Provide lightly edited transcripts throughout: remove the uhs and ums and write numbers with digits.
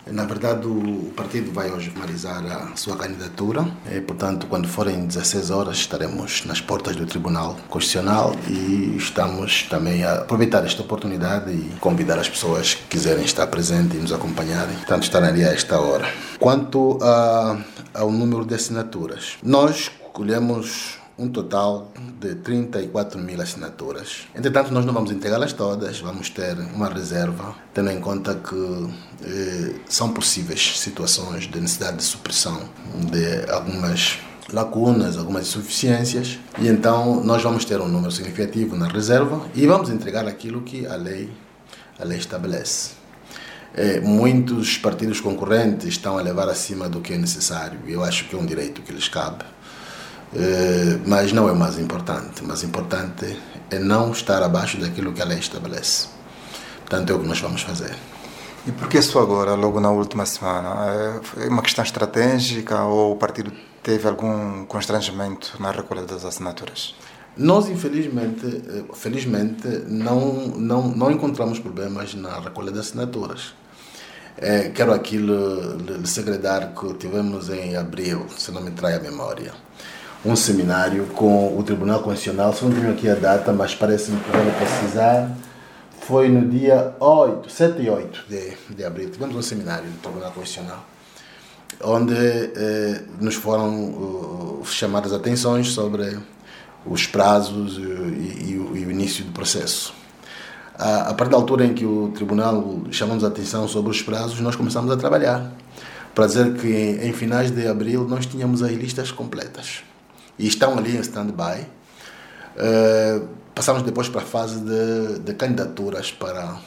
Na verdade, o partido vai hoje formalizar a sua candidatura. Portanto, quando forem 16 horas, estaremos nas portas do Tribunal Constitucional e estamos também a aproveitar esta oportunidade e convidar as pessoas que quiserem estar presentes e nos acompanharem. Portanto, estarei a esta hora. Quanto ao número de assinaturas, nós colhemos um total de 34 mil assinaturas. Entretanto, nós não vamos entregá-las todas, vamos ter uma reserva, tendo em conta que são possíveis situações de necessidade de supressão de algumas lacunas, algumas insuficiências, e então nós vamos ter um número significativo na reserva e vamos entregar aquilo que a lei estabelece. Muitos partidos concorrentes estão a levar acima do que é necessário, e eu acho que é um direito que lhes cabe. Mas não é o mais importante. O mais importante é não estar abaixo daquilo que a lei estabelece. Portanto, é o que nós vamos fazer. E por que isso agora, logo na última semana? É uma questão estratégica ou o partido teve algum constrangimento na recolha das assinaturas? Nós, felizmente, não encontramos problemas na recolha das assinaturas. Quero aqui lhe segredar que tivemos em abril, se não me trai a memória, um seminário com o Tribunal Constitucional. Se não tenho aqui a data, mas parece-me que vale precisar. Foi no dia 7 e 8 de abril. Tivemos um seminário no Tribunal Constitucional, onde nos foram chamadas atenções sobre os prazos e o início do processo. A partir da altura em que o Tribunal chamamos a atenção sobre os prazos, nós começamos a trabalhar para dizer que em finais de abril nós tínhamos as listas completas. E estão ali em stand-by. Passamos depois para a fase de candidaturas para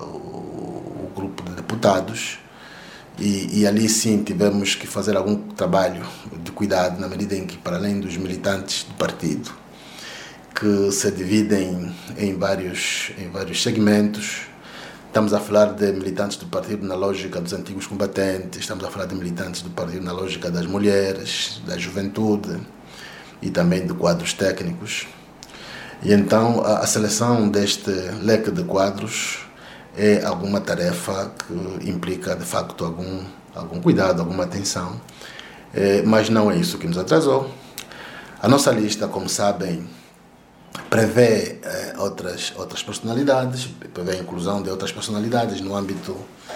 o grupo de deputados e ali sim tivemos que fazer algum trabalho de cuidado, na medida em que, para além dos militantes do partido, que se dividem em vários segmentos, estamos a falar de militantes do partido na lógica dos antigos combatentes, estamos a falar de militantes do partido na lógica das mulheres, da juventude, e também de quadros técnicos. E então a seleção deste leque de quadros é alguma tarefa que implica de facto algum cuidado, alguma atenção, mas não é isso que nos atrasou. A nossa lista, como sabem, prevê outras personalidades, prevê a inclusão de outras personalidades no âmbito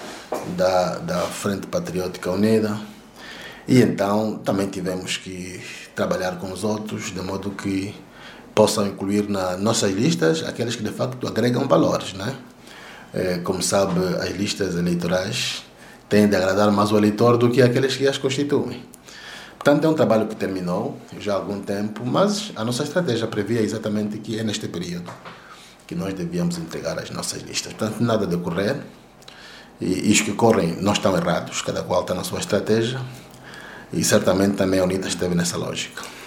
da Frente Patriótica Unida. E então também tivemos que trabalhar com os outros, de modo que possam incluir nas nossas listas aqueles que de facto agregam valores, né? Como sabe, as listas eleitorais têm de agradar mais o eleitor do que aqueles que as constituem. Portanto, é um trabalho que terminou já há algum tempo, mas a nossa estratégia previa exatamente que é neste período que nós devíamos entregar as nossas listas. Portanto, nada de correr, e os que correm não estão errados, cada qual está na sua estratégia. E certamente também a UNITA esteve nessa lógica.